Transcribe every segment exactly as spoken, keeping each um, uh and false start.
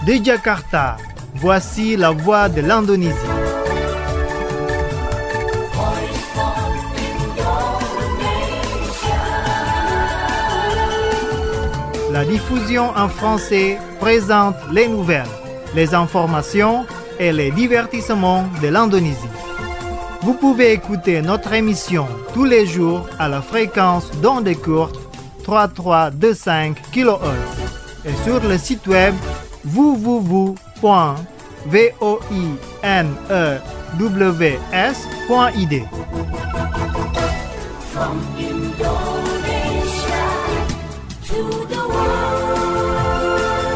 De Jakarta, voici la voix de l'Indonésie. La diffusion en français présente les nouvelles, les informations et les divertissements de l'Indonésie. Vous pouvez écouter notre émission tous les jours à la fréquence d'onde courte trois mille trois cent vingt-cinq kilohertz et sur le site web w w w point voinews point i d. From Indonesia to the world.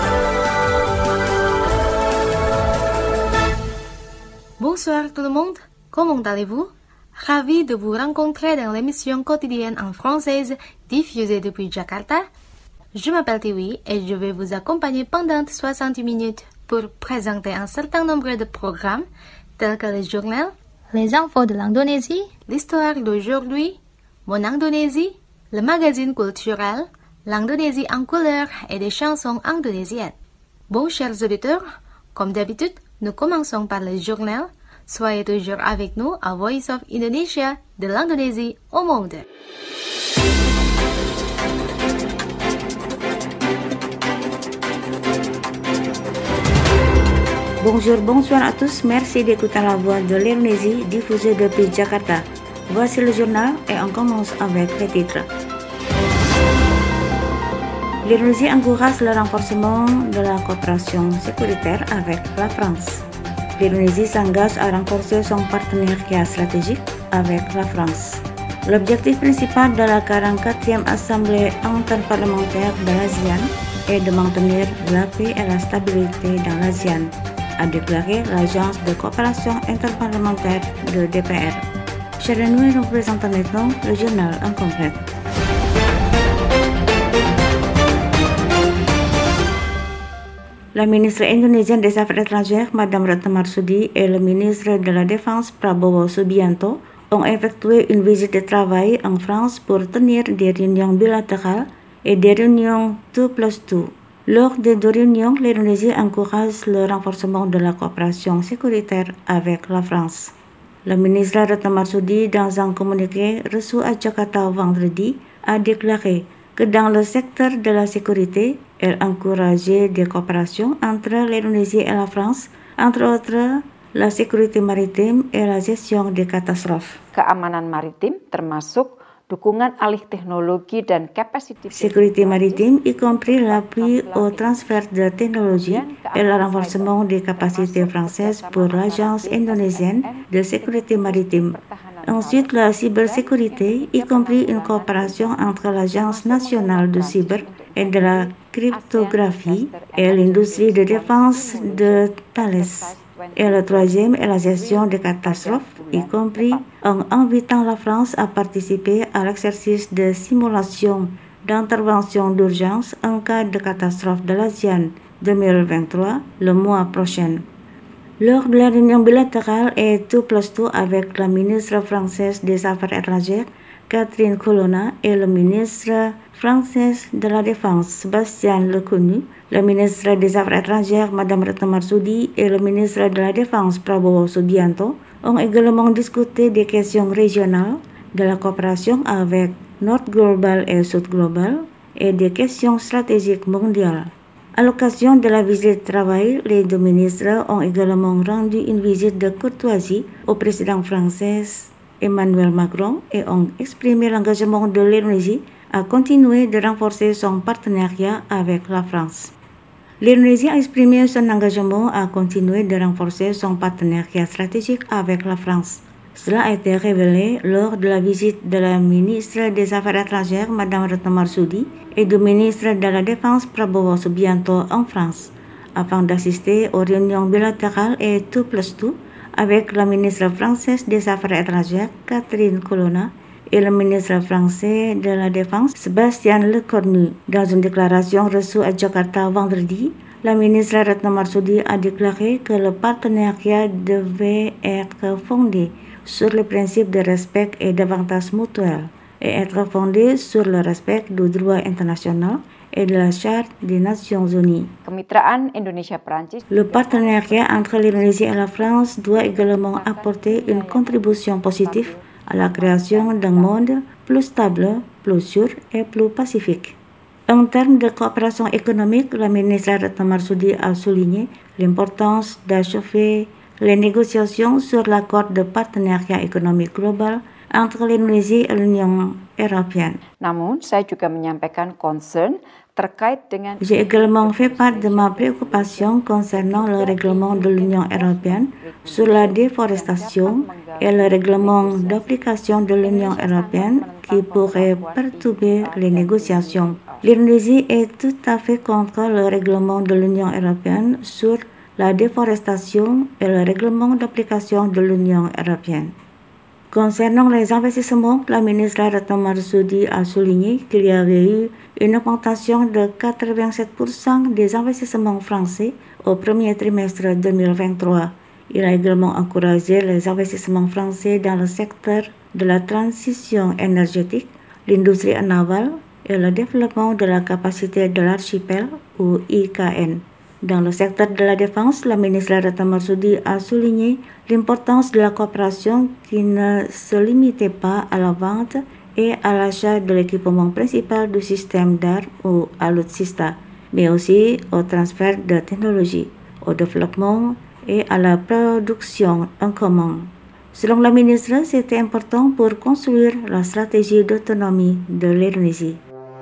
Bonsoir tout le monde, comment allez-vous? Ravi de vous rencontrer dans l'émission quotidienne en française diffusée depuis Jakarta. Je m'appelle Tiwi et je vais vous accompagner pendant soixante minutes pour présenter un certain nombre de programmes tels que le journal, les infos de l'Indonésie, l'histoire d'aujourd'hui, Mon Indonésie, le magazine culturel, l'Indonésie en couleur et des chansons indonésiennes. Bon, chers auditeurs, comme d'habitude, nous commençons par le journal. Soyez toujours avec nous à Voice of Indonesia, de l'Indonésie au monde. Bonjour, bonsoir à tous. Merci d'écouter la voix de l'Indonésie diffusée depuis Jakarta. Voici le journal et on commence avec les titres. L'Indonésie encourage le renforcement de la coopération sécuritaire avec la France. L'Indonésie s'engage à renforcer son partenariat stratégique avec la France. L'objectif principal de la quarante-quatrième Assemblée interparlementaire de l'ASEAN est de maintenir la paix et la stabilité dans l'ASEAN, a déclaré l'Agence de coopération interparlementaire de D P R. Chers nous, nous présentons maintenant le journal en complet. La ministre indonésienne des Affaires étrangères, Madame Retno Marsudi, et le ministre de la Défense, Prabowo Subianto, ont effectué une visite de travail en France pour tenir des réunions bilatérales et des réunions deux plus deux. Lors des deux réunions, l'Indonésie encourage le renforcement de la coopération sécuritaire avec la France. Le ministre Retno Marsudi, dans un communiqué reçu à Jakarta vendredi, a déclaré que dans le secteur de la sécurité, elle encourageait des coopérations entre l'Indonésie et la France, entre autres la sécurité maritime et la gestion des catastrophes. Keamanan maritim termasuk dukungan alih teknologi dan kapasitas sécurité maritime, y compris l'appui au transfert de technologie et le renforcement des capacités françaises pour l'Agence indonésienne de sécurité maritime. Ensuite, la cybersécurité, y compris une coopération entre l'Agence nationale de cyber et de la cryptographie et l'industrie de défense de Thales. Et le troisième est la gestion des catastrophes, y compris en invitant la France à participer à l'exercice de simulation d'intervention d'urgence en cas de catastrophe de l'ASEAN deux mille vingt-trois, le mois prochain. Lors de la réunion bilatérale et deux plus deux avec la ministre française des Affaires étrangères, Catherine Colonna, et le ministre français de la Défense, Sébastien Lecornu, le ministre des Affaires étrangères, Madame Retno Marsudi, et le ministre de la Défense, Prabowo Subianto, ont également discuté des questions régionales, de la coopération avec Nord Global et Sud Global, et des questions stratégiques mondiales. À l'occasion de la visite de travail, les deux ministres ont également rendu une visite de courtoisie au président français Emmanuel Macron et ont exprimé l'engagement de l'Indonésie à continuer de renforcer son partenariat avec la France. L'Indonésie a exprimé son engagement à continuer de renforcer son partenariat stratégique avec la France. Cela a été révélé lors de la visite de la ministre des Affaires étrangères, Madame Retno Marsudi, et du ministre de la Défense, Prabowo Subianto, en France, afin d'assister aux réunions bilatérales et deux plus deux avec la ministre française des Affaires étrangères, Catherine Colonna, et le ministre français de la Défense, Sébastien Lecornu. Dans une déclaration reçue à Jakarta vendredi, la ministre Retno Marsudi a déclaré que le partenariat devait être fondé sur le principe de respect et d'avantages mutuels et être fondé sur le respect du droit international et de la Charte des Nations Unies. Kemitraan Indonesia-Perancis. Le partenariat entre l'Indonésie et la France doit également apporter une contribution positive à la création d'un monde plus stable, plus sûr et plus pacifique. En termes de coopération économique, la ministre Retno Marsudi a souligné l'importance d'achever les négociations sur l'accord de partenariat économique global entre l'Indonésie et l'Union européenne. Namun, saya juga menyampaikan concern terkait dengan J'ai également fait part de ma préoccupation concernant le règlement de l'Union européenne sur la déforestation et le règlement d'application de l'Union européenne qui pourrait perturber les négociations. L'Indonésie est tout à fait contre le règlement de l'Union européenne sur la déforestation et le règlement d'application de l'Union européenne. Concernant les investissements, la ministre Retno Marsudi a souligné qu'il y avait eu une augmentation de quatre-vingt-sept pour cent des investissements français au premier trimestre deux mille vingt-trois. Il a également encouragé les investissements français dans le secteur de la transition énergétique, l'industrie navale et le développement de la capacité de l'archipel ou I K N. Dans le secteur de la défense, la ministre Retno Marsudi a souligné l'importance de la coopération qui ne se limitait pas à la vente et à l'achat de l'équipement principal du système d'armes ou alutsista, mais aussi au transfert de technologie, au développement et à la production en commun. Selon la ministre, c'était important pour construire la stratégie d'autonomie de l'Indonésie.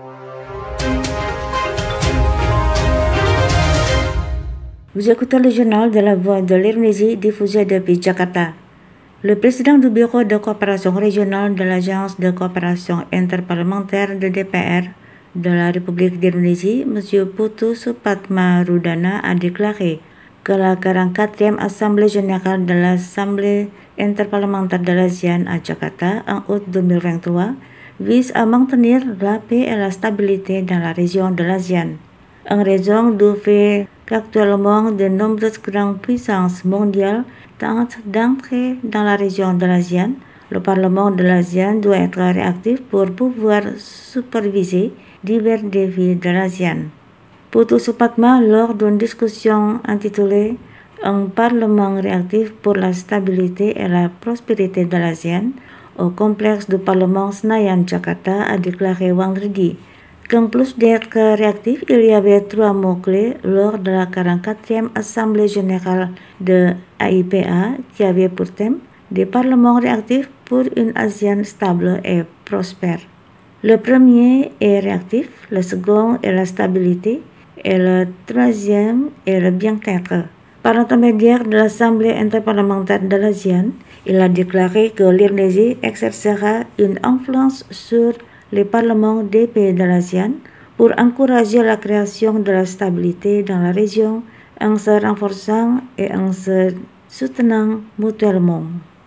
Vous écoutez le journal de la Voix de l'Indonésie diffusé depuis Jakarta. Le président du Bureau de coopération régionale de l'Agence de coopération interparlementaire de D P R de la République d'Indonésie, M. Putu Supatmarudana, a déclaré que la quarante-quatrième Assemblée générale de l'Assemblée interparlementaire de l'ASEAN à Jakarta en août deux mille vingt-trois vise à maintenir la paix et la stabilité dans la région de l'ASEAN. En raison du fait qu'actuellement de nombreuses grandes puissances mondiales tentent d'entrer dans la région de l'ASEAN, le Parlement de l'ASEAN doit être réactif pour pouvoir superviser divers défis de l'ASEAN. Putu Supatma, lors d'une discussion intitulée « Un Parlement réactif pour la stabilité et la prospérité de l'ASEAN » au complexe du Parlement Senayan Jakarta, a déclaré vendredi qu'en plus d'être réactif, il y avait trois mots-clés lors de la quarante-quatrième Assemblée générale de A I P A qui avait pour thème des parlements réactifs pour une ASEAN stable et prospère. Le premier est réactif, le second est la stabilité et le troisième est le bien-être. Par l'intermédiaire de l'Assemblée interparlementaire de l'ASEAN, il a déclaré que l'Indonésie exercera une influence sur les parlements des pays de l'ASEAN pour encourager la création de la stabilité dans la région en se renforçant et en se soutenant mutuellement.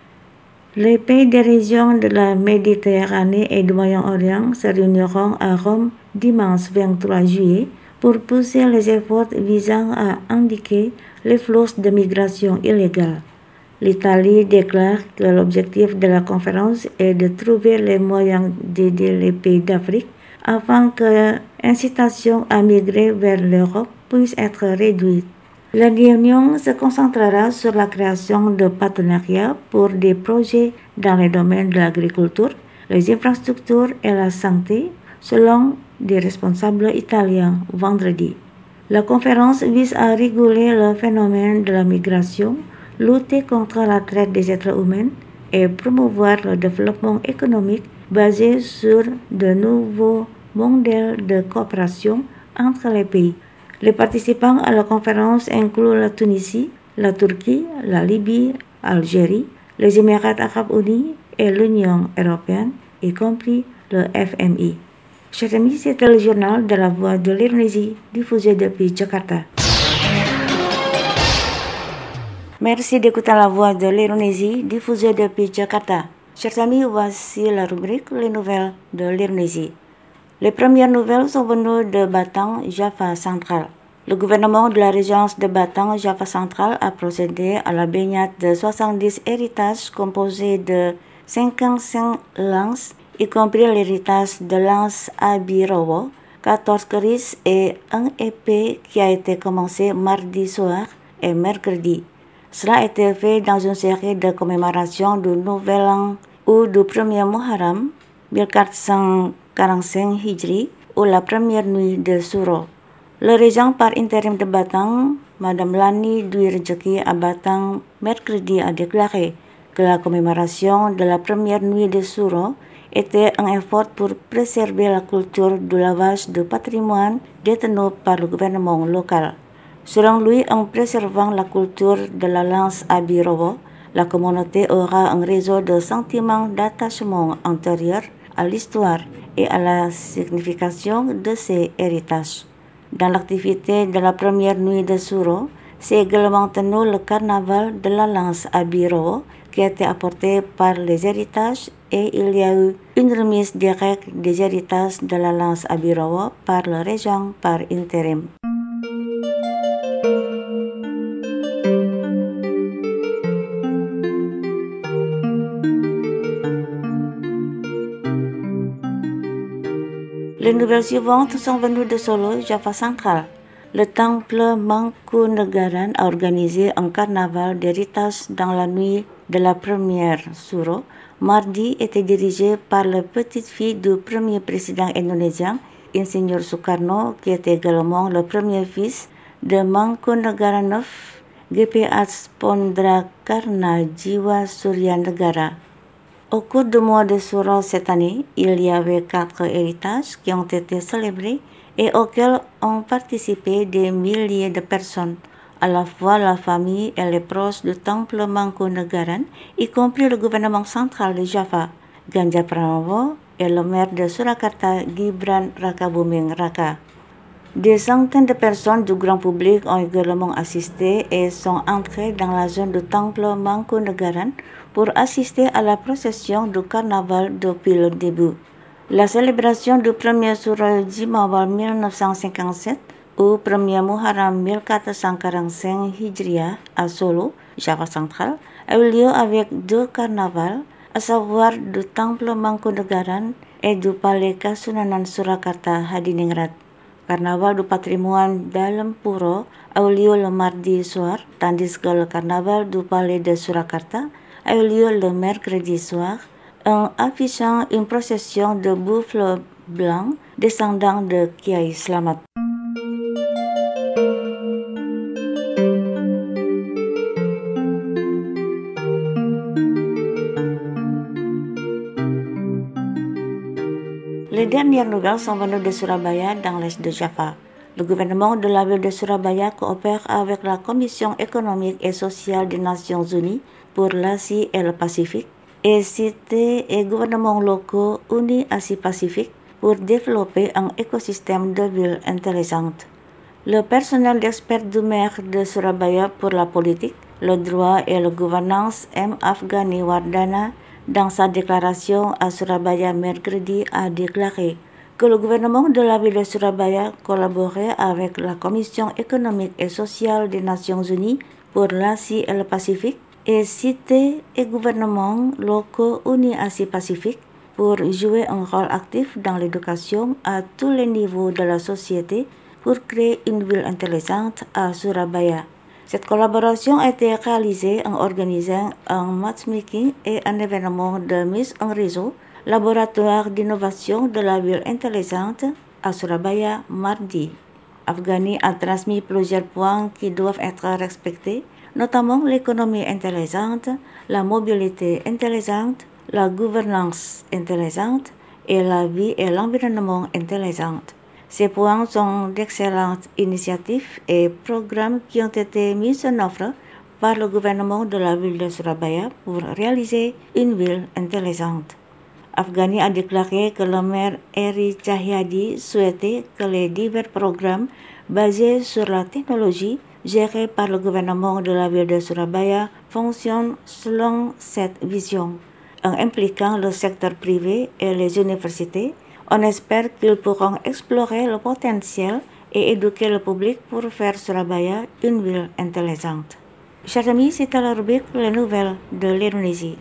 Les pays des régions de la Méditerranée et du Moyen-Orient se réuniront à Rome dimanche vingt-trois juillet pour pousser les efforts visant à indiquer les flux de migration illégale. L'Italie déclare que l'objectif de la conférence est de trouver les moyens d'aider les pays d'Afrique afin que l'incitation à migrer vers l'Europe puisse être réduite. La réunion se concentrera sur la création de partenariats pour des projets dans les domaines de l'agriculture, les infrastructures et la santé, selon des responsables italiens vendredi. La conférence vise à réguler le phénomène de la migration, lutter contre la traite des êtres humains et promouvoir le développement économique basé sur de nouveaux modèles de coopération entre les pays. Les participants à la conférence incluent la Tunisie, la Turquie, la Libye, l'Algérie, les Émirats arabes unis et l'Union européenne, y compris le F M I. Chers amis, c'était le journal de la Voix de l'Indonésie diffusé depuis Jakarta. Merci d'écouter la Voix de l'Indonésie diffusée depuis Jakarta. Chers amis, voici la rubrique Les nouvelles de l'Indonésie. Les premières nouvelles sont venues de Batang, Java central. Le gouvernement de la régence de Batang, Java central a procédé à la baignade de soixante-dix héritages composés de cinquante-cinq lances, y compris l'héritage de l'anse Abirowo, quatorze choristes et un E P qui a été commencé mardi soir et mercredi. Cela a été fait dans une série de commémorations du Nouvel An ou du premier Muharram mille quatre cent quarante-cinq Hijri ou la première nuit de Suro. Le régent par intérim de Batang, Madame Lani Dwi Rejeki à Batang, mercredi a déclaré que la commémoration de la première nuit de Suro était un effort pour préserver la culture du lavage de patrimoine détenu par le gouvernement local. Selon lui, en préservant la culture de la lance à Birowo, la communauté aura un réseau de sentiments d'attachement antérieur à l'histoire et à la signification de ses héritages. Dans l'activité de la première nuit de Suro, c'est également tenu le carnaval de la lance à Birowo qui a été apporté par les héritages et il y a eu une remise directe des héritages de la lance à Birowo par le régent par intérim. Les nouvelles suivantes sont venues de Solo, Java central. Le temple Mangkunegaran a organisé un carnaval d'héritage dans la nuit de la première Suro. Mardi était dirigé par la petite-fille du premier président indonésien, Insinyur Soekarno, qui était également le premier fils de Mangkunegaran neuf, G P H Pondrakarna Jiwa Surya Negara. Au cours du mois de Suro cette année, il y avait quatre héritages qui ont été célébrés et auxquels ont participé des milliers de personnes, à la fois la famille et les proches du temple Mangkunegaran, y compris le gouvernement central de Java, Ganjar Pranowo, et le maire de Surakarta, Gibran Rakabuming Raka. Des centaines de personnes du grand public ont également assisté et sont entrées dans la zone du temple Mangkunegaran pour assister à la procession du carnaval depuis le début. La célébration du premier Suro Jimawal mille neuf cent cinquante-sept ou premier Muharram mille quatre cent quarante-cinq Hijriah à Solo, Java central, a eu lieu avec deux carnavals, à savoir du temple Mangkunegaran et du palais Kasunanan Surakarta Hadiningrat. Carnaval du patrimoine Dalam Puro a eu lieu le mardi soir, tandis que le carnaval du palais de Surakarta a eu lieu le mercredi soir, en affichant une procession de buffles blancs descendant de Kiai Slamet. Les dernières nouvelles sont venues de Surabaya dans l'est de Java. Le gouvernement de la ville de Surabaya coopère avec la Commission économique et sociale des Nations Unies pour l'Asie et le Pacifique et cités et gouvernements locaux unis Asie-Pacifique pour développer un écosystème de villes intelligentes. Le personnel d'experts du maire de Surabaya pour la politique, le droit et la gouvernance, M. Afghani Wardana, dans sa déclaration à Surabaya mercredi, a déclaré que le gouvernement de la ville de Surabaya collaborait avec la Commission économique et sociale des Nations Unies pour l'Asie et le Pacifique et cités et gouvernements locaux unis Asie-Pacifique pour jouer un rôle actif dans l'éducation à tous les niveaux de la société pour créer une ville intelligente à Surabaya. Cette collaboration a été réalisée en organisant un matchmaking et un événement de mise en réseau, laboratoire d'innovation de la ville intelligente à Surabaya mardi. Afghani a transmis plusieurs points qui doivent être respectés, notamment l'économie intelligente, la mobilité intelligente, la gouvernance intelligente et la vie et l'environnement intelligente. Ces points sont d'excellentes initiatives et programmes qui ont été mis en œuvre par le gouvernement de la ville de Surabaya pour réaliser une ville intelligente. Afghani a déclaré que le maire Eri Cahyadi souhaitait que les divers programmes basés sur la technologie gérés par le gouvernement de la ville de Surabaya fonctionnent selon cette vision, en impliquant le secteur privé et les universités. On espère qu'ils pourront explorer le potentiel et éduquer le public pour faire Surabaya une ville intelligente. Chers amis, c'était la rubrique Les Nouvelles de l'Indonésie.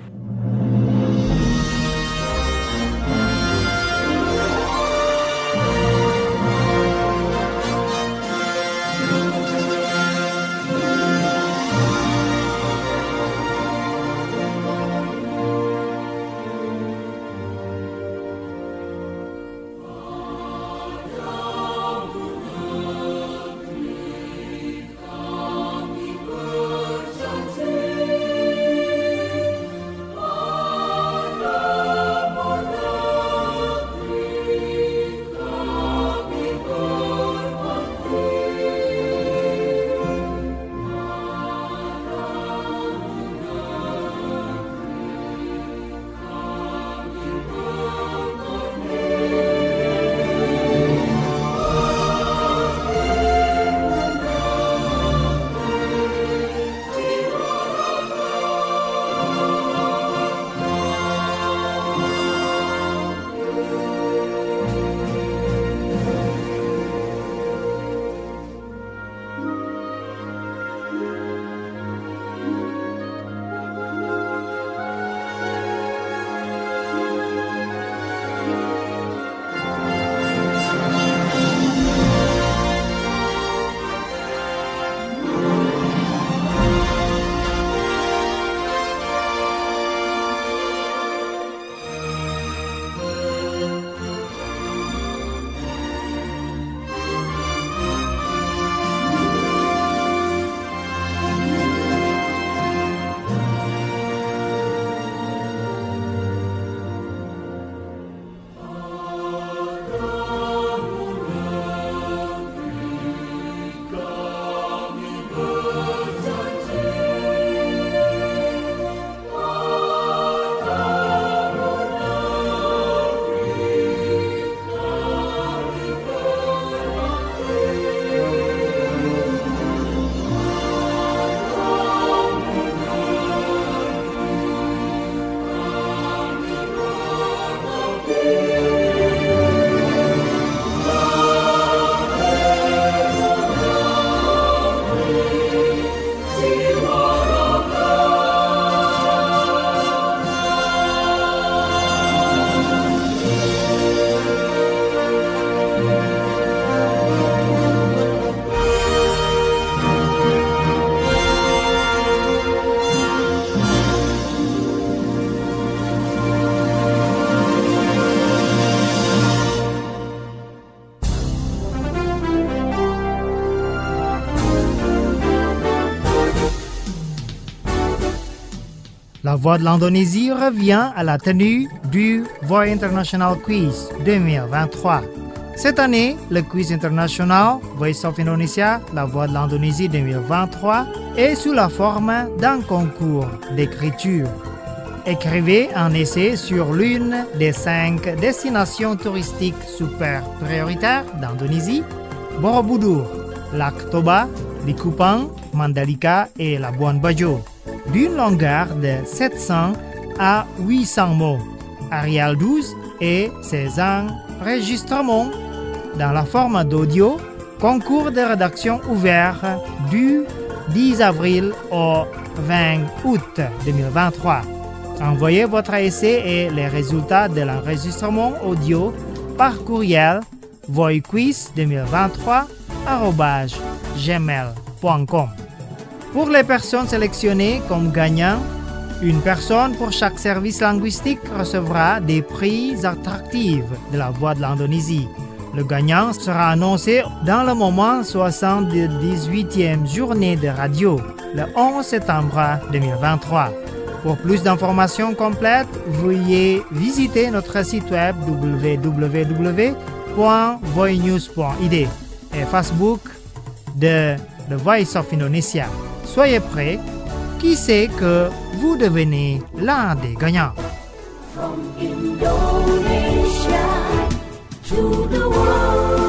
Voix de l'Indonésie revient à la tenue du Voix International Quiz deux mille vingt-trois. Cette année, le quiz international Voice of Indonesia, la Voix de l'Indonésie deux mille vingt-trois, est sous la forme d'un concours d'écriture. Écrivez un essai sur l'une des cinq destinations touristiques super prioritaires d'Indonésie, Borobudur, Lac Toba, Likupang, Mandalika et Labuan Bajo, d'une longueur de sept cents à huit cents mots, Arial douze et ses enregistrements dans la forme d'audio, concours de rédaction ouvert du dix avril au vingt août deux mille vingt-trois. Envoyez votre essai et les résultats de l'enregistrement audio par courriel voiquiz deux mille vingt-trois arobase gmail point com. Pour les personnes sélectionnées comme gagnants, une personne pour chaque service linguistique recevra des prix attractifs de la Voix de l'Indonésie. Le gagnant sera annoncé dans le moment soixante-dix-huitième journée de radio, le onze septembre deux mille vingt-trois. Pour plus d'informations complètes, veuillez visiter notre site web w w w point voinews point i d et Facebook de The Voice of Indonesia. Soyez prêts, qui sait que vous devenez l'un des gagnants. From Indonesia to the world.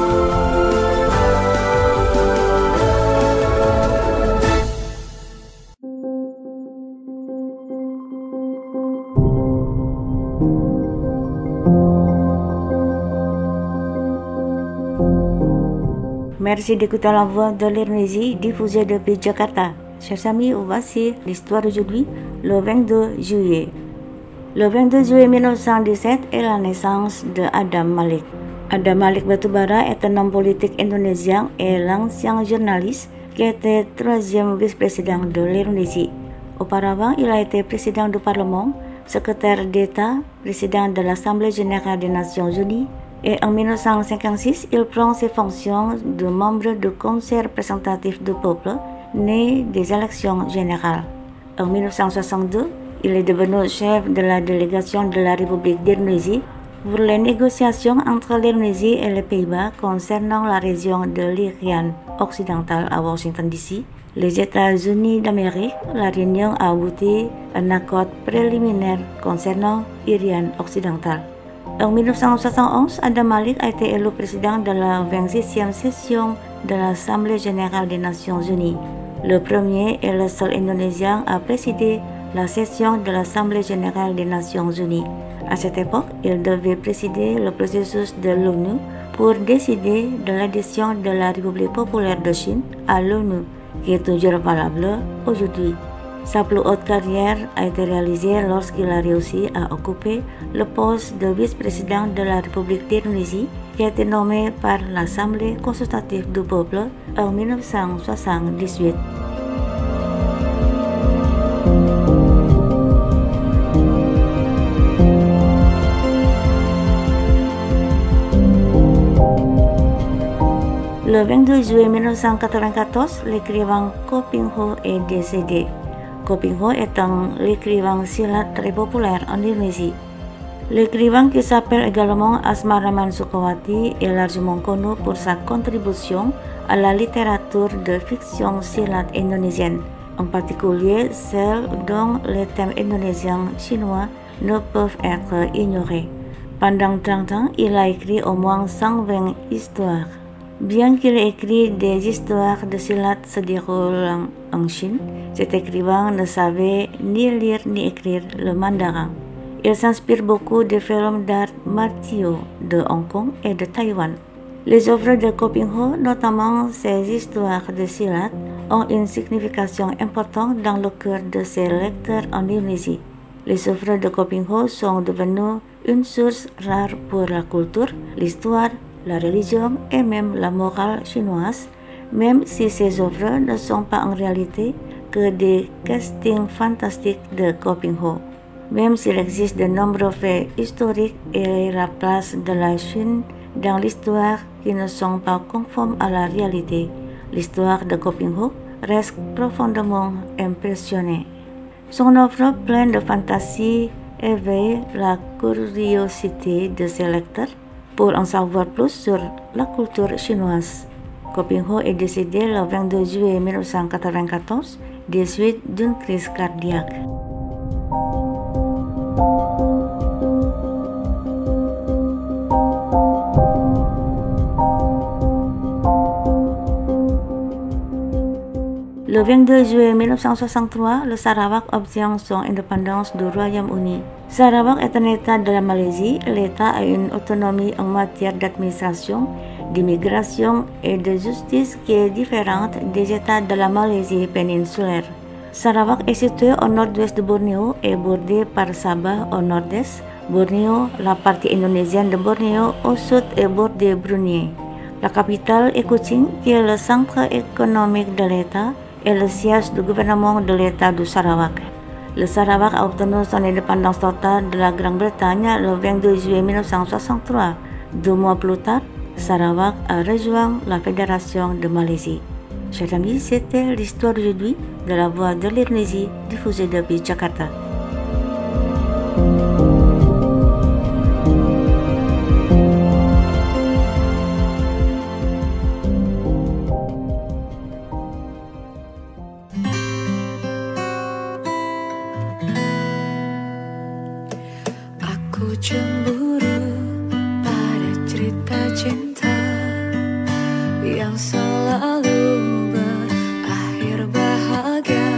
Merci d'écouter la voix de l'Indonésie diffusée depuis Jakarta. Chers amis, voici l'histoire d'aujourd'hui, le vingt-deux juillet. Le vingt-deux juillet mille neuf cent dix-sept est la naissance de Adam Malik. Adam Malik Batubara est un homme politique indonésien et l'ancien journaliste qui était troisième vice-président de l'Indonésie. Auparavant, il a été président du Parlement, secrétaire d'État, président de l'Assemblée générale des Nations unies, et en mille neuf cent cinquante-six, il prend ses fonctions de membre du Conseil représentatif du peuple, né des élections générales. En mille neuf cent soixante-deux, il est devenu chef de la délégation de la République d'Indonésie pour les négociations entre l'Indonésie et les Pays-Bas concernant la région de l'Irian occidentale à Washington D C. Les États-Unis d'Amérique, la réunion a abouti à un accord préliminaire concernant l'Irian occidentale. En mille neuf cent soixante et onze, Adam Malik a été élu président de la vingt-sixième session de l'Assemblée générale des Nations unies. Le premier et le seul Indonésien à présider la session de l'Assemblée générale des Nations unies. À cette époque, il devait présider le processus de l'ONU pour décider de l'adhésion de la République populaire de Chine à l'ONU, qui est toujours valable aujourd'hui. Sa plus haute carrière a été réalisée lorsqu'il a réussi à occuper le poste de vice-président de la République d'Indonésie, qui a été nommé par l'Assemblée consultative du peuple en mille neuf cent soixante-dix-huit. Le vingt-deux juillet mille neuf cent quatre-vingt-quatorze, l'écrivain Ko Ping Ho est décédé. Ko Ping Ho est un écrivain silat très populaire en Indonésie. L'écrivain, qui s'appelle également Asmaraman Sukawati, est largement connu pour sa contribution à la littérature de fiction silat indonésienne, en particulier celle dont les thèmes indonésiens chinois ne peuvent être ignorés. Pendant trente ans, il a écrit au moins cent vingt histoires. Bien qu'il ait écrit des histoires de silat se déroulant en Chine, cet écrivain ne savait ni lire ni écrire le mandarin. Il s'inspire beaucoup des films d'art martiaux de Hong Kong et de Taïwan. Les œuvres de Ko Ping Ho, notamment ses histoires de silat, ont une signification importante dans le cœur de ses lecteurs en Indonésie. Les œuvres de Ko Ping Ho sont devenues une source rare pour la culture, l'histoire, la religion et même la morale chinoise, même si ces œuvres ne sont pas en réalité que des castings fantastiques de Ko Ping Ho. Même s'il existe de nombreux faits historiques et la place de la Chine dans l'histoire qui ne sont pas conformes à la réalité, l'histoire de Ko Ping Ho reste profondément impressionnée. Son œuvre pleine de fantaisie éveille la curiosité de ses lecteurs pour en savoir plus sur la culture chinoise. Ko Ping-ho est décédé le vingt-deux juillet mille neuf cent quatre-vingt-quatorze des suites d'une crise cardiaque. Le vingt-deux juillet mille neuf cent soixante-trois, le Sarawak obtient son indépendance du Royaume-Uni. Sarawak est un État de la Malaisie. L'État a une autonomie en matière d'administration, d'immigration et de justice qui est différente des États de la Malaisie péninsulaire. Sarawak est situé au nord-ouest de Bornéo et bordé par Sabah au nord-est, Bornéo, la partie indonésienne de Bornéo au sud et bordé Brunei. La capitale est Kuching, qui est le centre économique de l'État et le siège du gouvernement de l'État du Sarawak. Le Sarawak a obtenu son indépendance totale de la Grande-Bretagne le vingt-deux juillet mille neuf cent soixante-trois. Deux mois plus tard, Sarawak a rejoint la Fédération de Malaisie. Chers amis, c'était l'histoire d'aujourd'hui de la Voix de l'Indonésie diffusée depuis Jakarta. Aku cemburu pada cerita cinta yang selalu berakhir bahagia.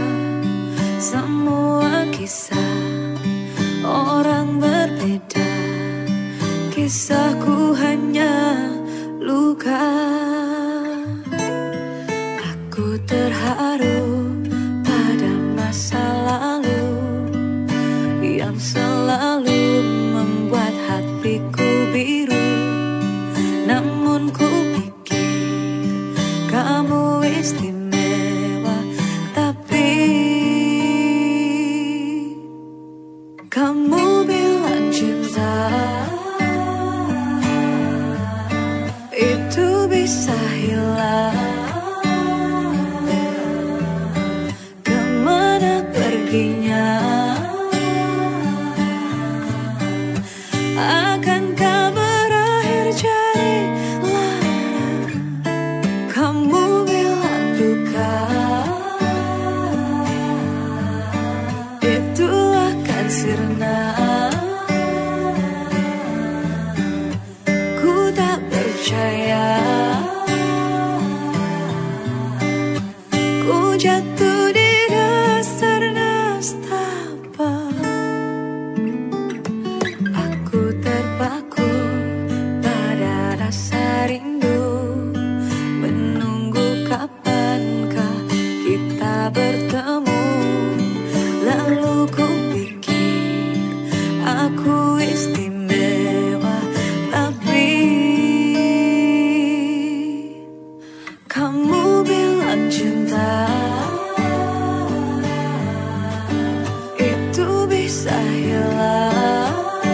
Semua kisah orang berbeda, kisahku hanya luka. Aku terharu pada masa lalu yang selalu membuat hatiku biru. Namun ku pikir kamu istimewa, tapi kamu bilang cinta itu bisa hilang. Kemana perginya? Akankah berakhir jadi lara? Kamu bilang duka itu akan sirna. Ku tak percaya. Ku jatuh di dasar nestapa. Terpaku pada rasa rindu, menunggu kapankah kita bertemu. Lalu ku pikir aku istimewa, tapi kamu bilang cinta itu bisa hilang.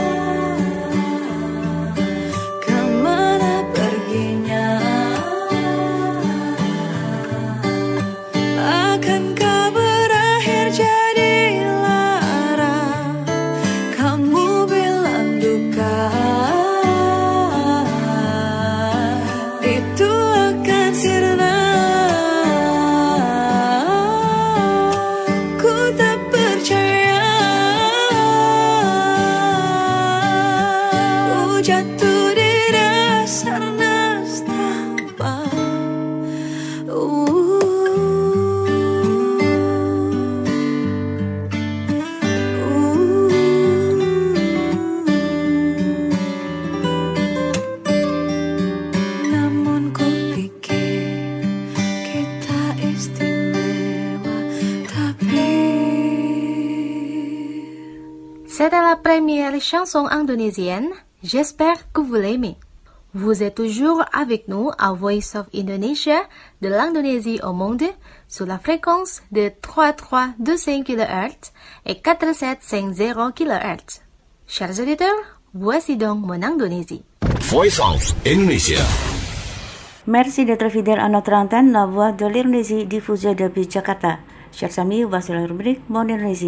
Jatuh di dasar nestapa. uh. Uh. Namun ku pikir kita istimewa, tapi C'était la première chanson indonésienne. J'espère que vous l'aimez. Vous êtes toujours avec nous à Voice of Indonesia, de l'Indonésie au monde, sur la fréquence de trois trois deux cinq kilohertz et quatre sept cinq zéro kilohertz. Chers auditeurs, voici donc mon Indonésie. Voice of Indonesia. Merci d'être fidèle à notre antenne, la Voix de l'Indonésie diffusée depuis Jakarta. Chers amis, voici la rubrique Mon Indonésie.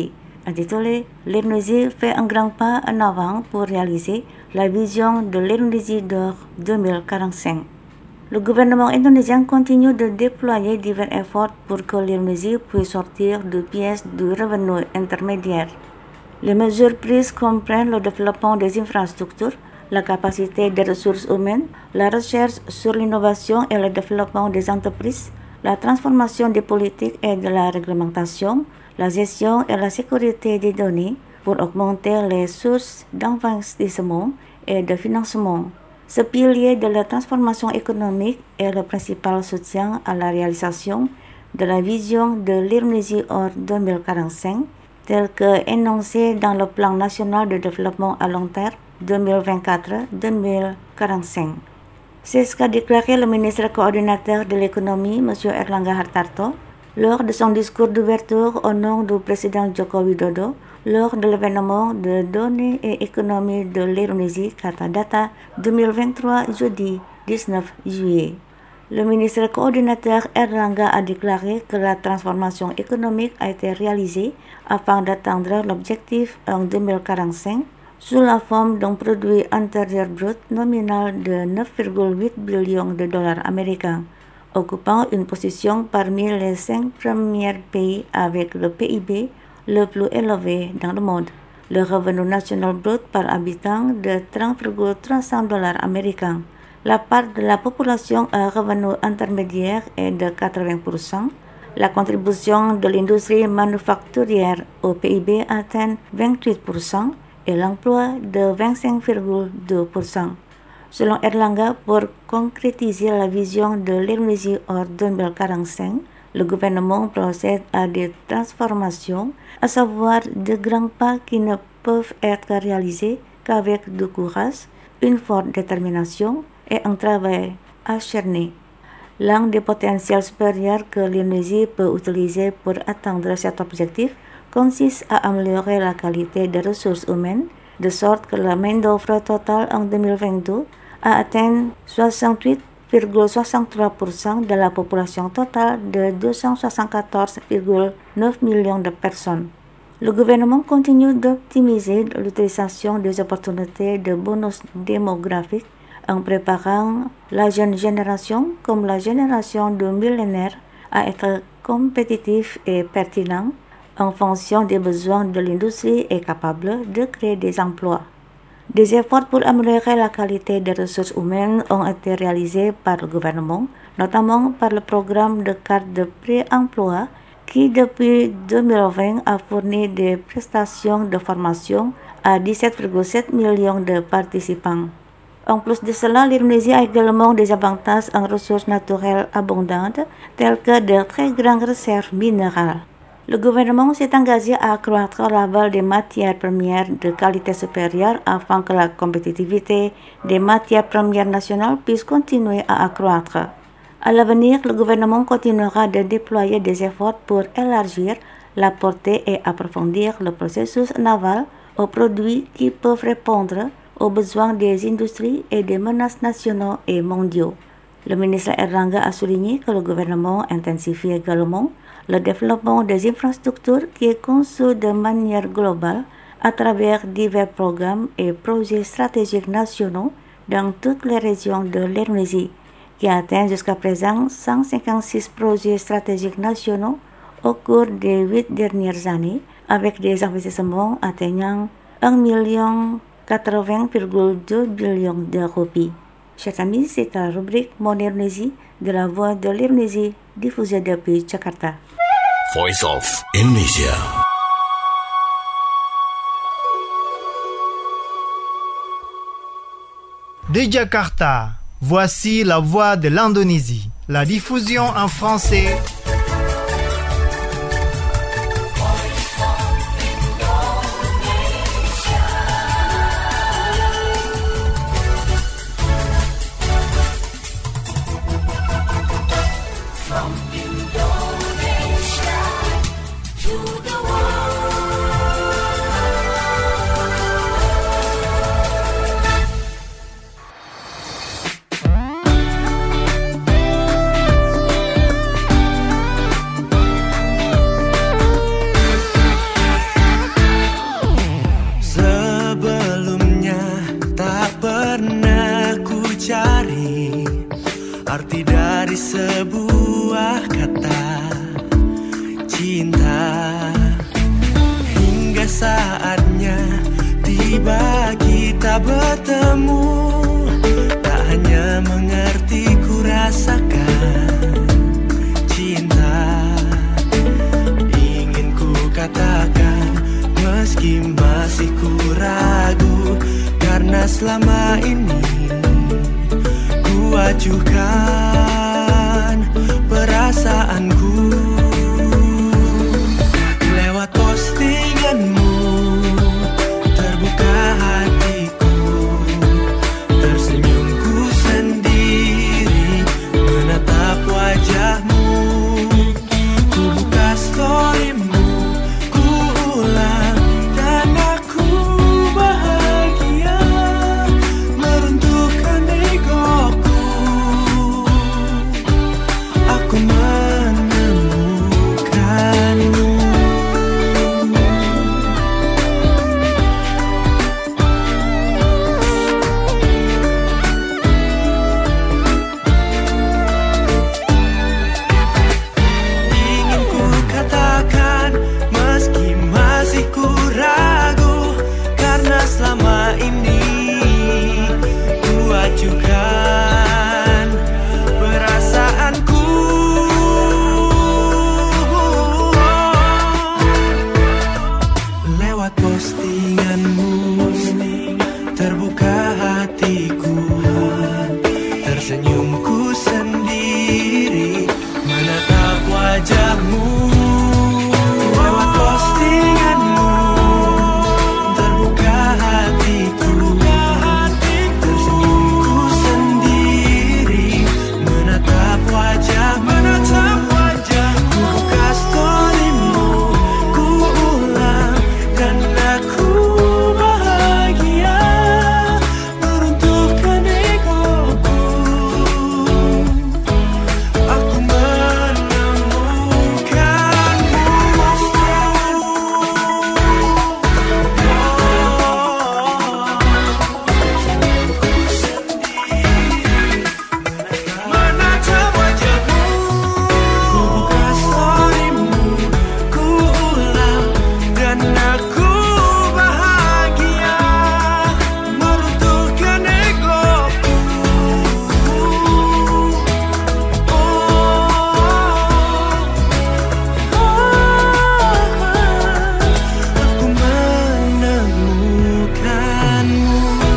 intitulé « L'Indonésie fait un grand pas en avant pour réaliser la vision de l'Indonésie d'or deux mille quarante-cinq ». Le gouvernement indonésien continue de déployer divers efforts pour que l'Indonésie puisse sortir du piège du revenu intermédiaire. Les mesures prises comprennent le développement des infrastructures, la capacité des ressources humaines, la recherche sur l'innovation et le développement des entreprises, la transformation des politiques et de la réglementation, la gestion et la sécurité des données pour augmenter les sources d'investissement et de financement. Ce pilier de la transformation économique est le principal soutien à la réalisation de la vision de l'Indonésie hors deux mille quarante-cinq, tel que énoncé dans le plan national de développement à long terme deux mille vingt-quatre à deux mille quarante-cinq. C'est ce qu'a déclaré le ministre coordinateur de l'économie, M. Erlangga Hartarto, lors de son discours d'ouverture au nom du président Joko Widodo, lors de l'événement de données et économie de l'Indonésie Kata Data deux mille vingt-trois, jeudi dix-neuf juillet. Le ministre coordinateur Erlangga a déclaré que la transformation économique a été réalisée afin d'atteindre l'objectif en deux mille quarante-cinq sous la forme d'un produit intérieur brut nominal de neuf virgule huit billions de dollars américains, occupant une position parmi les cinq premiers pays avec le P I B le plus élevé dans le monde. Le revenu national brut par habitant de trente virgule trois cents dollars américains. La part de la population à revenu intermédiaire est de quatre-vingts pour cent. La contribution de l'industrie manufacturière au P I B atteint vingt-huit pour cent et l'emploi de vingt-cinq virgule deux pour cent. Selon Erlangga, pour concrétiser la vision de l'Indonésie hors deux mille quarante-cinq, le gouvernement procède à des transformations, à savoir de grands pas qui ne peuvent être réalisés qu'avec du courage, une forte détermination et un travail acharné. L'un des potentiels supérieurs que l'Indonésie peut utiliser pour atteindre cet objectif consiste à améliorer la qualité des ressources humaines, de sorte que la main-d'œuvre totale en deux mille vingt-deux a atteint soixante-huit virgule soixante-trois pour cent de la population totale de deux cent soixante-quatorze virgule neuf millions de personnes. Le gouvernement continue d'optimiser l'utilisation des opportunités de bonus démographiques en préparant la jeune génération comme la génération de millénaires à être compétitive et pertinent en fonction des besoins de l'industrie et capable de créer des emplois. Des efforts pour améliorer la qualité des ressources humaines ont été réalisés par le gouvernement, notamment par le programme de carte de pré-emploi qui, depuis deux mille vingt, a fourni des prestations de formation à dix-sept virgule sept millions de participants. En plus de cela, l'Indonésie a également des avantages en ressources naturelles abondantes, telles que de très grandes réserves minérales. Le gouvernement s'est engagé à accroître l'aval des matières premières de qualité supérieure afin que la compétitivité des matières premières nationales puisse continuer à accroître. À l'avenir, le gouvernement continuera de déployer des efforts pour élargir la portée et approfondir le processus naval aux produits qui peuvent répondre aux besoins des industries et des menaces nationaux et mondiaux. Le ministre Erlangga a souligné que le gouvernement intensifie également le développement des infrastructures qui est conçu de manière globale à travers divers programmes et projets stratégiques nationaux dans toutes les régions de l'Indonésie, qui atteint jusqu'à présent cent cinquante-six projets stratégiques nationaux au cours des huit dernières années, avec des investissements atteignant un million quatre-vingts virgule deux billions de roupies. Chers amis, c'est la rubrique Mon Indonésie de la Voix de l'Indonésie diffusée depuis Jakarta. Voice of Indonesia. De Jakarta, voici la Voix de l'Indonésie, la diffusion en français. arti dari sebuah kata cinta. Hingga saatnya tiba kita bertemu, tak hanya mengerti ku rasakan cinta. Ingin ku katakan meski masih ku ragu, karena selama ini ku ajukan perasaanku. Lewat postinganmu terbuka hatiku, tersenyumku sendiri menatap wajahmu. Ku buka storymu, ku ulang, dan aku bahagia meruntuhkan egoku. Aku menemukanmu. Ingin ku katakan meski masih ku ragu, karena selama ini ku ajukan perasaanku. Lewat postinganmu terbuka hatiku, tersenyumku sendiri menatap wajahmu. Lewat postinganmu terbuka hatiku, tersenyumku sendiri menatap wajahmu. Ku buka storymu, ku ulang, dan aku bahagia meruntuhkan egoku. Aku menatap wajahmu. Ku buka storymu, ku ulang, dan aku bahagia meruntuhkan egoku. Aku menemukanmu.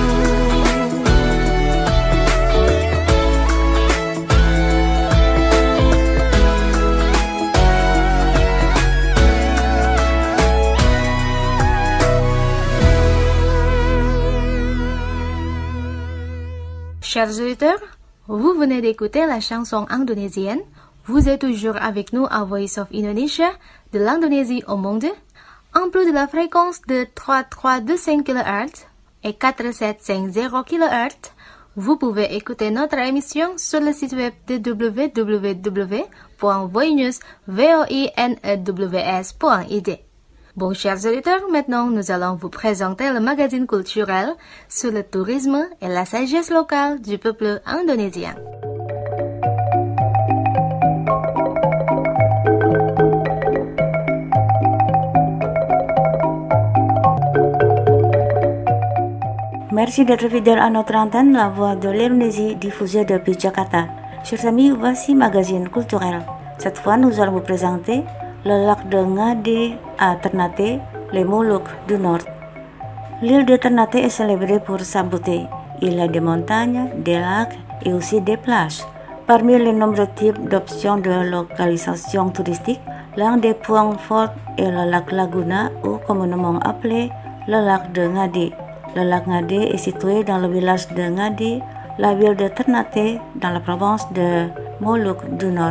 Chers auditeurs, vous venez d'écouter la chanson indonésienne. Vous êtes toujours avec nous à Voice of Indonesia, de l'Indonésie au monde. En plus de la fréquence de trois mille trois cent vingt-cinq kilohertz et quatre mille sept cent cinquante kilohertz, vous pouvez écouter notre émission sur le site web de w w w point voinews point i d. Bon, chers auditeurs, maintenant nous allons vous présenter le magazine culturel sur le tourisme et la sagesse locale du peuple indonésien. Merci d'être fidèle à notre antenne, la voix de l'Indonésie diffusée depuis Jakarta. Chers amis, voici Magazine culturel. Cette fois, nous allons vous présenter le lac de Ngade à Ternate, les Moluques du Nord. L'île de Ternate est célébrée pour sa beauté. Il y a des montagnes, des lacs et aussi des plages. Parmi les nombreux types d'options de localisation touristique, l'un des points forts est le lac Laguna, ou communément appelé le lac de Ngade. Le lac Ngade est situé dans le village de Ngade, la ville de Ternate, dans la province de Moluques du Nord.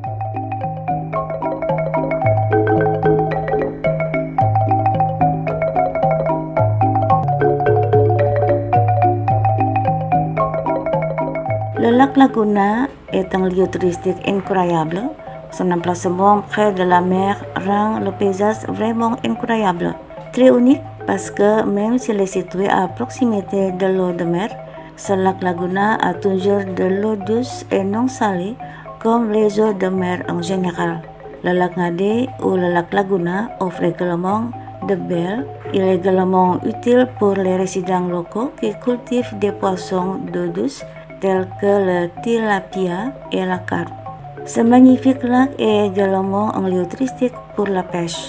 Le lac Laguna est un lieu touristique incroyable. Son emplacement près de la mer rend le paysage vraiment incroyable. Très unique parce que même s'il est situé à proximité de l'eau de mer, Ce lac Laguna a toujours de l'eau douce et non salée, comme les eaux de mer en général. Le lac Ngade ou le lac Laguna offre également de belles. Il est également utile pour les résidents locaux qui cultivent des poissons d'eau douce tels que le tilapia et la carpe. Ce magnifique lac est également un lieu touristique pour la pêche.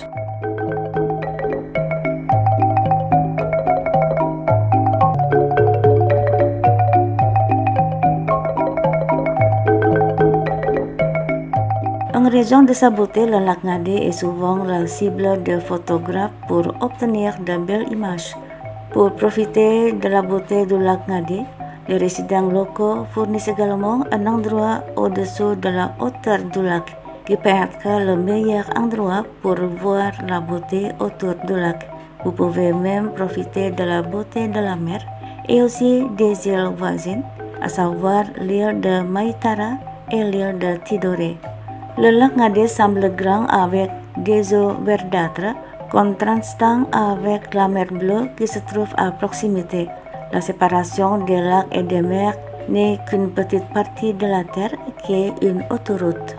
En raison de sa beauté, le lac Ngade est souvent la cible de photographes pour obtenir de belles images. Pour profiter de la beauté du lac Ngade, les résidents locaux fournissent également un endroit au-dessous de la hauteur du lac, qui peut être le meilleur endroit pour voir la beauté autour du lac. Vous pouvez même profiter de la beauté de la mer et aussi des îles voisines, à savoir l'île de Maïtara et l'île de Tidore. Le lac Ngade semble grand avec des eaux verdâtres, contrastant avec la mer Bleue qui se trouve à proximité. La séparation des lacs et des mers n'est qu'une petite partie de la terre qui est une autoroute.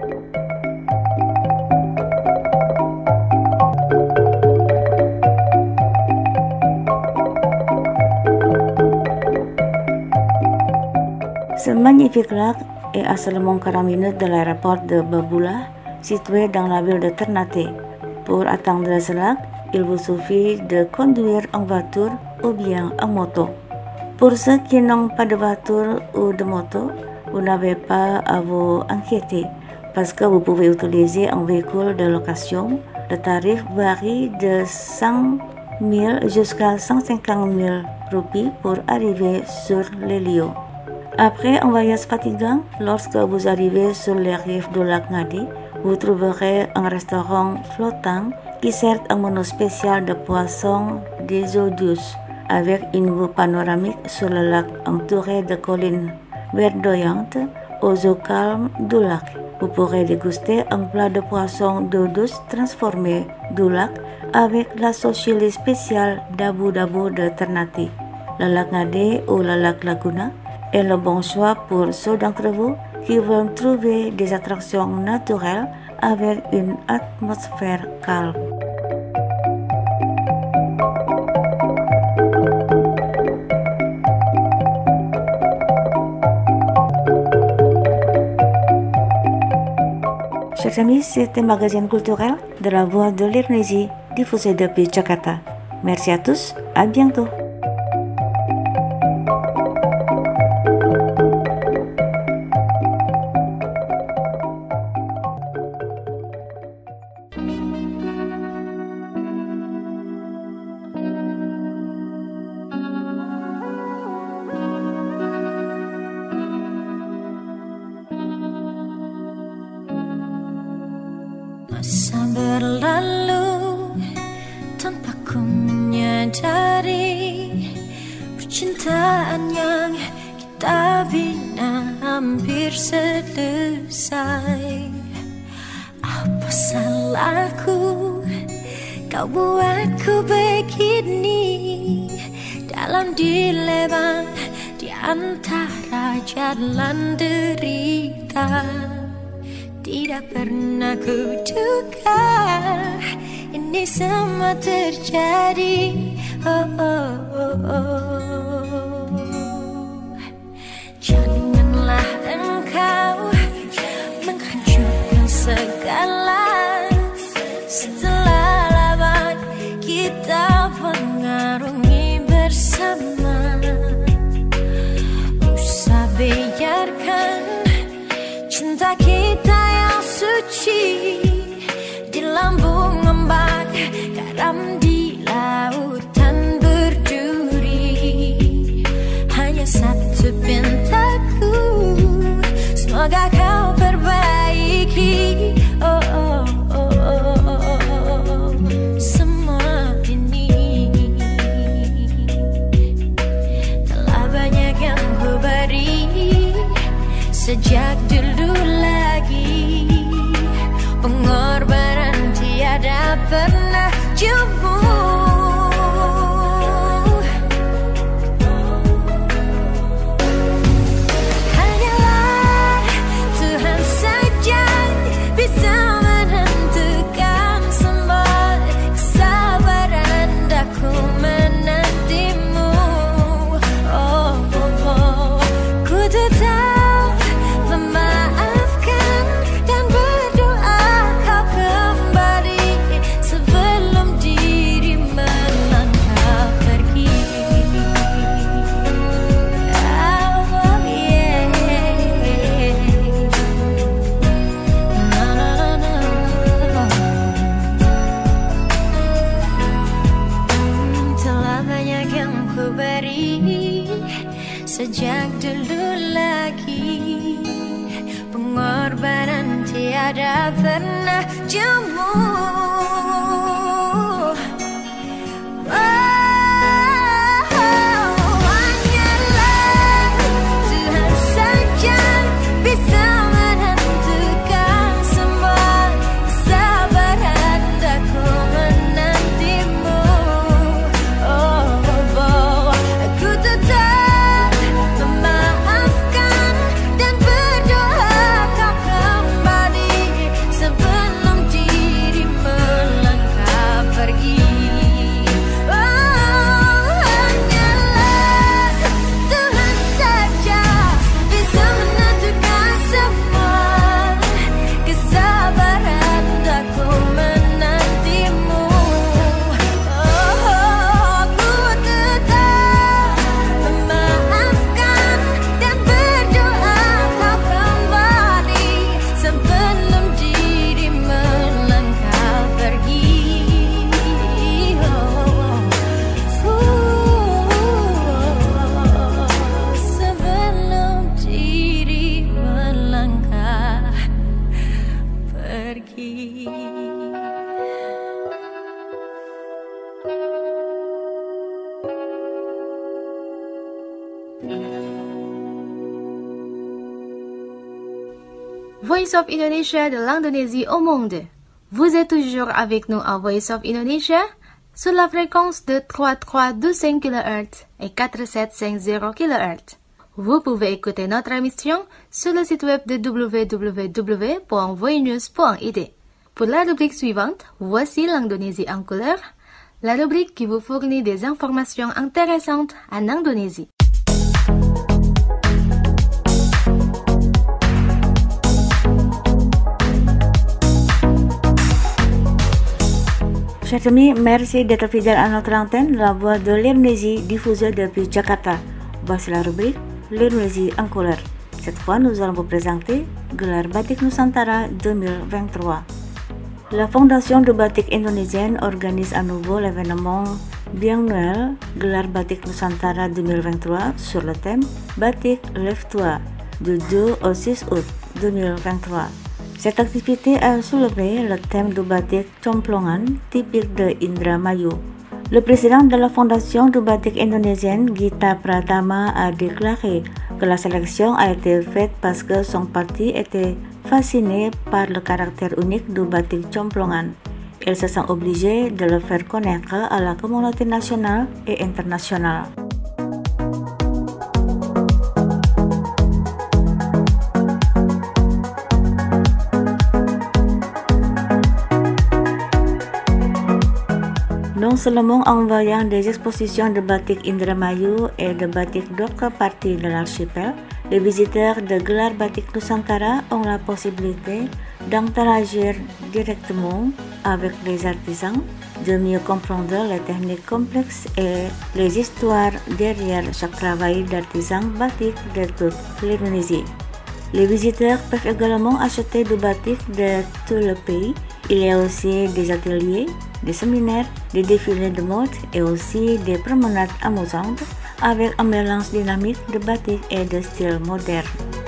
Ce magnifique lac est à seulement quarante minutes de l'aéroport de Babula, situé dans la ville de Ternate. Pour atteindre ce lac, il vous suffit de conduire en voiture ou bien en moto. Pour ceux qui n'ont pas de voiture ou de moto, vous n'avez pas à vous inquiéter parce que vous pouvez utiliser un véhicule de location. Le tarif varie de cent mille jusqu'à cent cinquante mille roupies pour arriver sur les lieux. Après un voyage fatigant, lorsque vous arrivez sur les rives du lac Ngade, vous trouverez un restaurant flottant qui sert un menu spécial de poissons des eaux douces avec une vue panoramique sur le lac entouré de collines verdoyantes aux eaux calmes du lac. Vous pourrez déguster un plat de poissons d'eau douce transformé du lac avec la sauce chili spéciale d'Abu Dabu de Ternate. Le lac Ngade ou le lac Laguna est le bon choix pour ceux d'entre vous qui veulent trouver des attractions naturelles avec une atmosphère calme. Chers amis, c'était Magazine culturel de la Voix de l'Indonésie diffusé depuis Jakarta. Merci à tous, à bientôt. Masa berlalu tanpa ku menyadari percintaan yang kita bina hampir selesai. Apa salahku kau buatku begini dalam dilema di antara jalan derita. Tidak pernah kuduga ini semua terjadi. Oh, oh, oh, oh. Janganlah engkau menghancurkan segala setelah lama kita mengarungi bersama. Usah biarkan cinta kita suci di lambung ombak, garam di lautan berduri. Hanya satu pintaku, semoga kau perbaiki. Oh, oh, oh, oh, oh. Semua ini telah banyak yang ku beri sejak dulu lagi. Pengorbanan tiada pernah jemu. ku beri sejak dulu lagi. Pengorbanan tiada pernah jemu. Voice of Indonesia de l'Indonésie au monde. Vous êtes toujours avec nous à Voice of Indonesia sur la fréquence de trente-trois virgule douze kilohertz et quarante-sept virgule cinquante kilohertz. Vous pouvez écouter notre émission sur le site web de w w w point voinews point i d. Pour la rubrique suivante, voici l'Indonésie en couleur, la rubrique qui vous fournit des informations intéressantes en Indonésie. Chers amis, merci d'être fidèles à notre antenne, la voix de l'Indonésie diffusée depuis Jakarta. Voici la rubrique l'Indonésie en couleur. Cette fois, nous allons vous présenter Gelar Batik Nusantara deux mille vingt-trois. La Fondation de Batik Indonésienne organise à nouveau l'événement biannuel Gelar Batik Nusantara deux mille vingt-trois sur le thème Batik Lève-toi du deux au six août deux mille vingt-trois. Cette activité a soulevé le thème du batik complongan typique de Indramayu. Le président de la Fondation du batik indonésienne, Gita Pratama, a déclaré que la sélection a été faite parce que son parti était fasciné par le caractère unique du batik complongan. Il se sent obligé de le faire connaître à la communauté nationale et internationale. Non seulement en voyant des expositions de batik Indramayu et de batik d'autres parties de l'archipel, les visiteurs de Gelar Batik Nusantara ont la possibilité d'interagir directement avec les artisans, de mieux comprendre les techniques complexes et les histoires derrière chaque travail d'artisan batik de toute l'Indonésie. Les visiteurs peuvent également acheter du batik de tout le pays. Il y a aussi des ateliers, des séminaires, des défilés de mode et aussi des promenades amusantes avec un mélange dynamique de batik et de style moderne.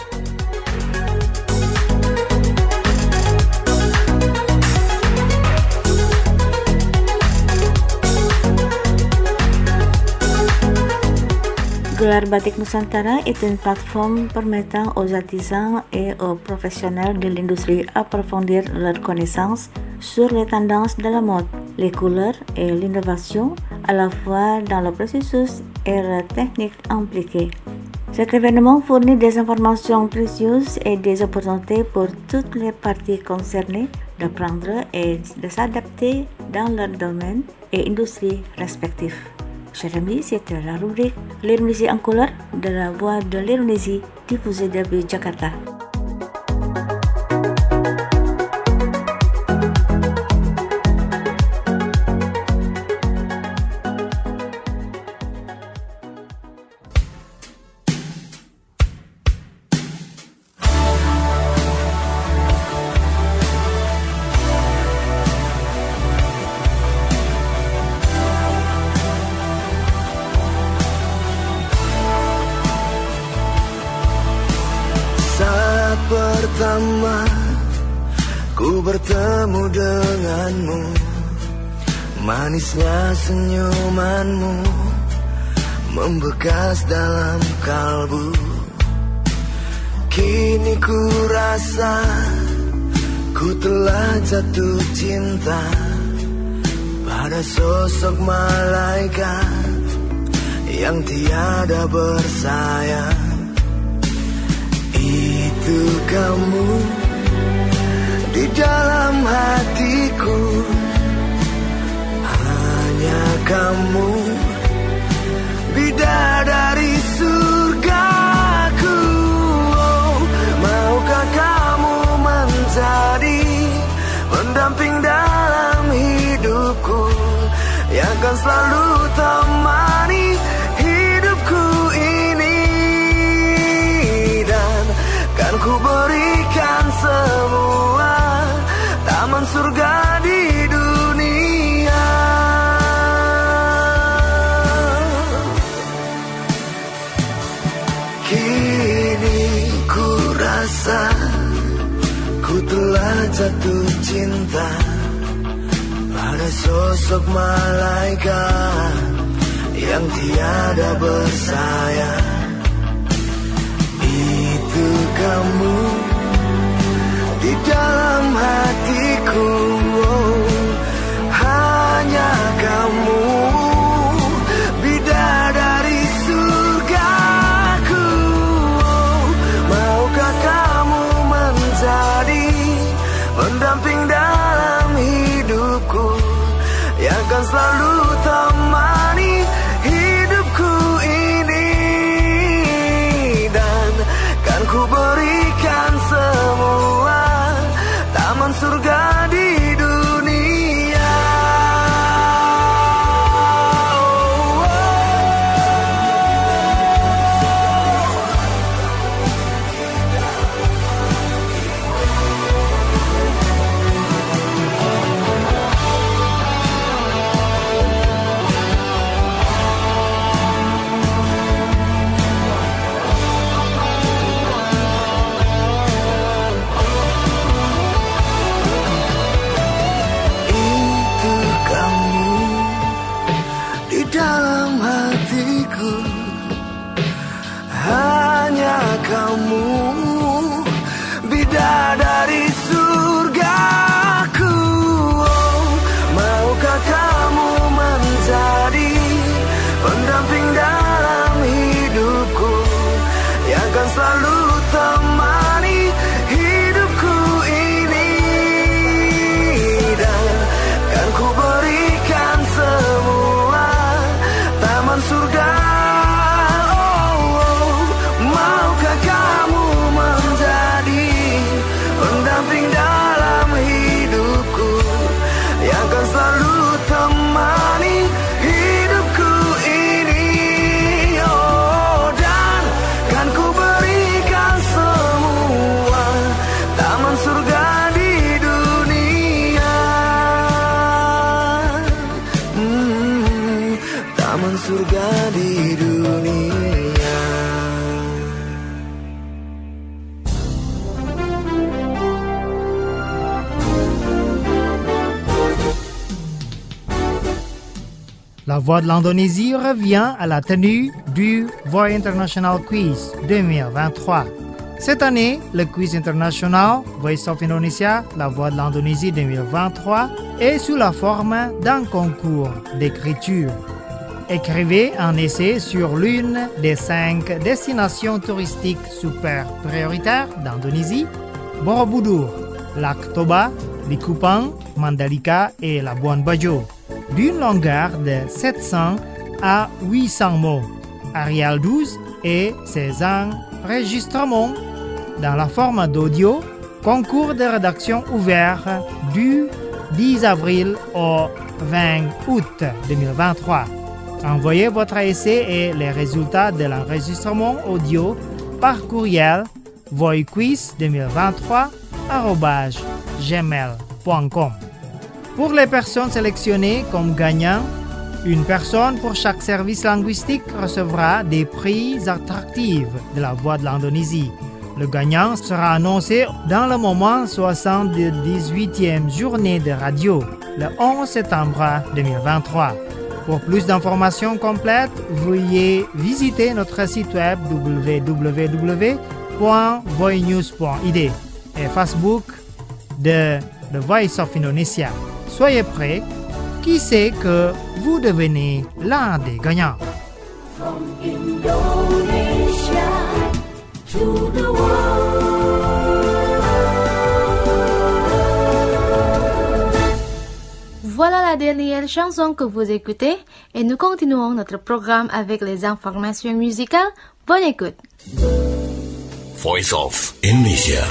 Gelar Batik Nusantara est une plateforme permettant aux artisans et aux professionnels de l'industrie d'approfondir leurs connaissances sur les tendances de la mode, les couleurs et l'innovation, à la fois dans le processus et la technique impliquée. Cet événement fournit des informations précieuses et des opportunités pour toutes les parties concernées d'apprendre et de s'adapter dans leur domaine et industrie respectifs. Chers amis, c'était la rubrique l'Indonésie en couleur de la voix de l'Indonésie diffusée depuis Jakarta. pertama ku bertemu denganmu, manisnya senyumanmu membekas dalam kalbu. Kini ku rasa ku telah jatuh cinta pada sosok malaikat yang tiada bersayap. Itu kamu di dalam hatiku, hanya kamu bidadari surgaku. Oh, maukah kamu menjadi pendamping dalam hidupku yang akan selalu temani hidupku ini, dan kan ku berikan semua taman surga di dunia. Kini ku rasa ku telah jatuh cinta pada sosok malaikat yang tiada bersayap. Itu kamu di dalam hatiku, oh, hanya kamu bidadari surgaku. Oh, maukah kamu menjadi pendamping dalam hidupku yang akan selalu temani hidupku ini, dan kan ku berikan semua taman surga di dunia. Oh, oh. Itu kamu di dalam hatiku, hanya kamu bidadari surgaku. Oh, maukah kamu menjadi pendamping dalam hidupku yang akan selalu temani hidupku ini, dan kan ku berikan semua taman surga. Oh, oh, maukah kamu menjadi pendamping dalam hidupku yang akan selalu temani hidupku ini, oh, dan kan ku berikan semua taman surga di dunia. Hmm, taman surga di dunia. La Voix de l'Indonésie revient à la tenue du Voix International Quiz deux mille vingt-trois. Cette année, le quiz international Voice of Indonesia, La Voix de l'Indonésie deux mille vingt-trois est sous la forme d'un concours d'écriture. Écrivez un essai sur l'une des cinq destinations touristiques super prioritaires d'Indonésie: Borobudur, Lac Toba, Likupang, Mandalika et Labuan Bajo, d'une longueur de sept cents à huit cents mots. Arial douze et ses enregistrements dans la forme d'audio. Concours de rédaction ouvert du dix avril au vingt août deux mille vingt-trois. Envoyez votre essai et les résultats de l'enregistrement audio par courriel voiquiz deux mille vingt-trois arobase gmail point com. Pour les personnes sélectionnées comme gagnants, une personne pour chaque service linguistique recevra des prix attractifs de la Voix de l'Indonésie. Le gagnant sera annoncé dans le moment soixante-dix-huitième journée de radio, le onze septembre deux mille vingt-trois. Pour plus d'informations complètes, veuillez visiter notre site web w w w point voinews point i d et Facebook de The Voice of Indonesia. Soyez prêts, qui sait que vous devenez l'un des gagnants. From Indonesia to the world. Voilà la dernière chanson que vous écoutez et nous continuons notre programme avec les informations musicales. Bonne écoute. Voice of Indonesia.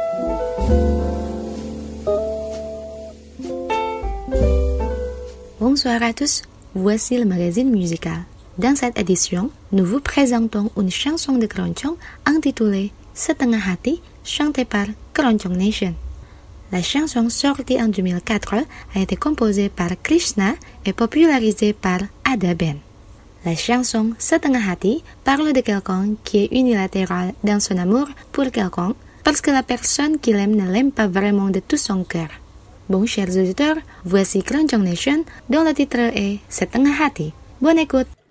Bonsoir à tous, voici le magazine musical. Dans cette édition, nous vous présentons une chanson de Keroncong intitulée Setengah Hati, chantée par Keroncong Nation. La chanson sortie en deux mille quatre a été composée par Krishna et popularisée par Ada Band. La chanson Setengah Hati parle de quelqu'un qui est unilatéral dans son amour pour quelqu'un parce que la personne qu'il aime ne l'aime pas vraiment de tout son cœur. Bon, chers auditeurs, voici Keroncong Nation dont le titre est Setengah Hati. Bonne écoute!